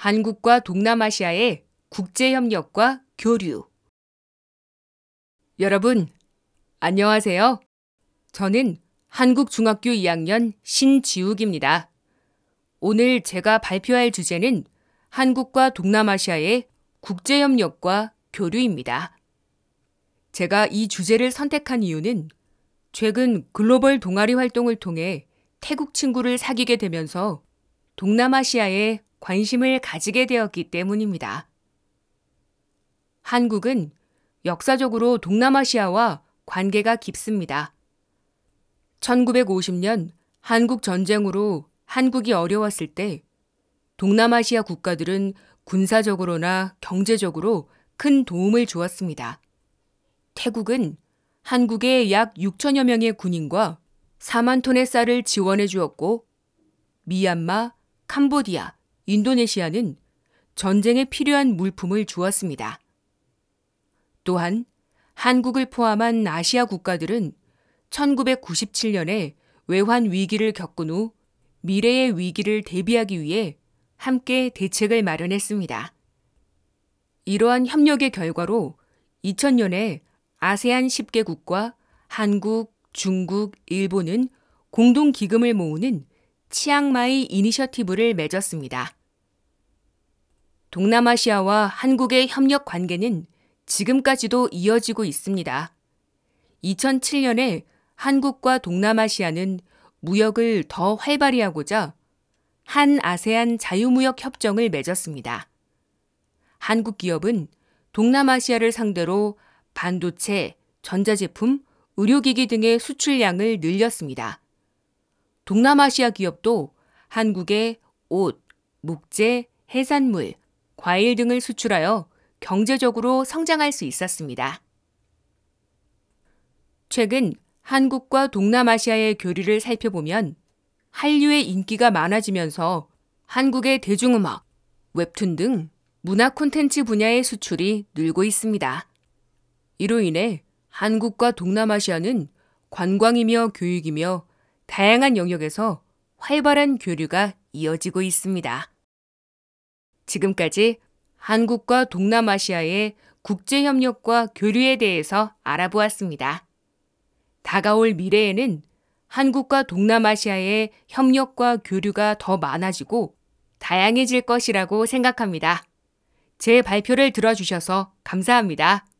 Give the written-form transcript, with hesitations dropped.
한국과 동남아시아의 국제협력과 교류. 여러분, 안녕하세요. 저는 한국중학교 2학년 신지욱입니다. 오늘 제가 발표할 주제는 한국과 동남아시아의 국제협력과 교류입니다. 제가 이 주제를 선택한 이유는 최근 글로벌 동아리 활동을 통해 태국 친구를 사귀게 되면서 동남아시아에 관심을 가지게 되었기 때문입니다. 한국은 역사적으로 동남아시아와 관계가 깊습니다. 1950년 한국 전쟁으로 한국이 어려웠을 때 동남아시아 국가들은 군사적으로나 경제적으로 큰 도움을 주었습니다. 태국은 한국에 약 6천여 명의 군인과 4만 톤의 쌀을 지원해 주었고, 미얀마, 캄보디아, 인도네시아는 전쟁에 필요한 물품을 주었습니다. 또한 한국을 포함한 아시아 국가들은 1997년에 외환 위기를 겪은 후 미래의 위기를 대비하기 위해 함께 대책을 마련했습니다. 이러한 협력의 결과로 2000년에 아세안 10개국과 한국, 중국, 일본은 공동 기금을 모으는 치앙마이 이니셔티브를 맺었습니다. 동남아시아와 한국의 협력 관계는 지금까지도 이어지고 있습니다. 2007년에 한국과 동남아시아는 무역을 더 활발히 하고자 한아세안 자유무역 협정을 맺었습니다. 한국 기업은 동남아시아를 상대로 반도체, 전자제품, 의료기기 등의 수출량을 늘렸습니다. 동남아시아 기업도 한국에 옷, 목재, 해산물, 과일 등을 수출하여 경제적으로 성장할 수 있었습니다. 최근 한국과 동남아시아의 교류를 살펴보면 한류의 인기가 많아지면서 한국의 대중음악, 웹툰 등 문화 콘텐츠 분야의 수출이 늘고 있습니다. 이로 인해 한국과 동남아시아는 관광이며 교육이며 다양한 영역에서 활발한 교류가 이어지고 있습니다. 지금까지 한국과 동남아시아의 국제협력과 교류에 대해서 알아보았습니다. 다가올 미래에는 한국과 동남아시아의 협력과 교류가 더 많아지고 다양해질 것이라고 생각합니다. 제 발표를 들어주셔서 감사합니다.